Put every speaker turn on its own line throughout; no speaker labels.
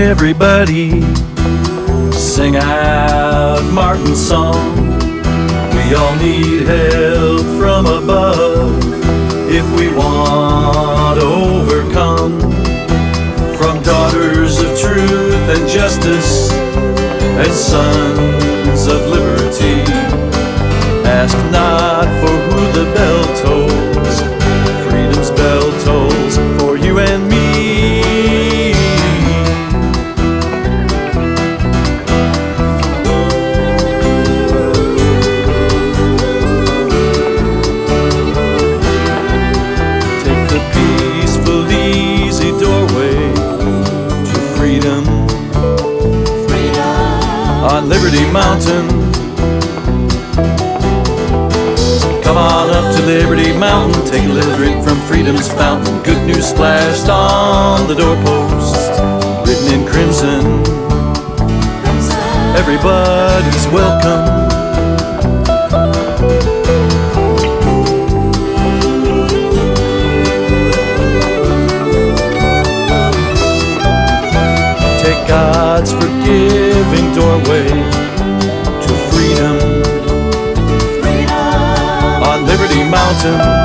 Everybody sing out Martin's song. We all need help from above if we want to overcome. From daughters of truth and justice and sons of liberty, ask not for who the bell tolls. Freedom's bell tolls for you and me. On Liberty Mountain, come on up to Liberty Mountain, take a little drink from freedom's fountain. Good news splashed on the doorpost, written in crimson. Everybody's welcome. Take God's forgiving doorway to freedom. On Liberty Mountain.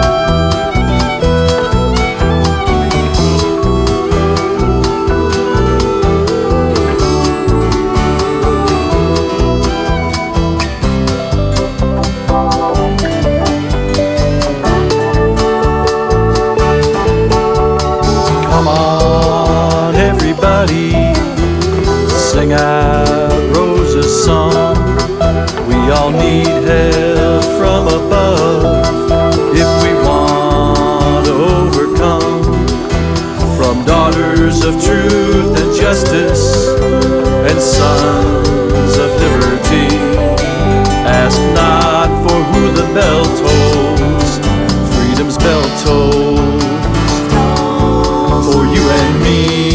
Come on, everybody, sing out Rose's song. We all need help from above if we want to overcome. From daughters of truth and justice and sons of liberty, ask not for who the bell tolls. Freedom's bell tolls for you and me.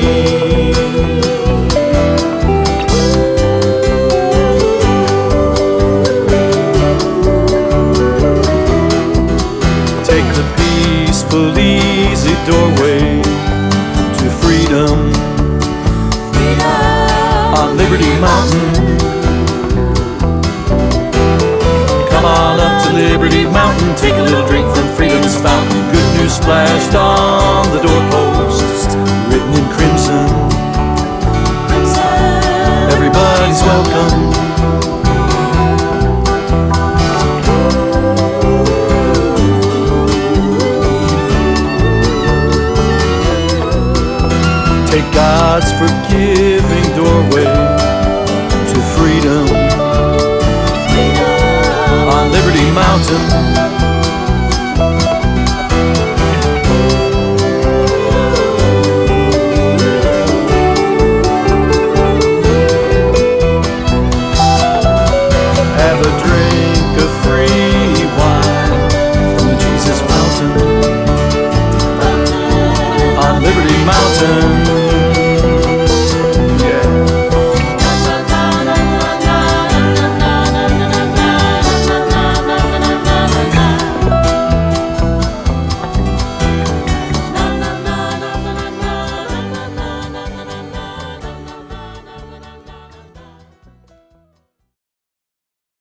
Easy doorway to freedom. On Liberty Mountain. Come on up to Liberty Mountain, take a little drink from freedom's fountain. Good news splashed on the doorpost, written in crimson. Everybody's welcome. Take God's forgiving doorway to freedom. On Liberty Mountain. Have a drink of free wine from the Jesus fountain. On Liberty Mountain.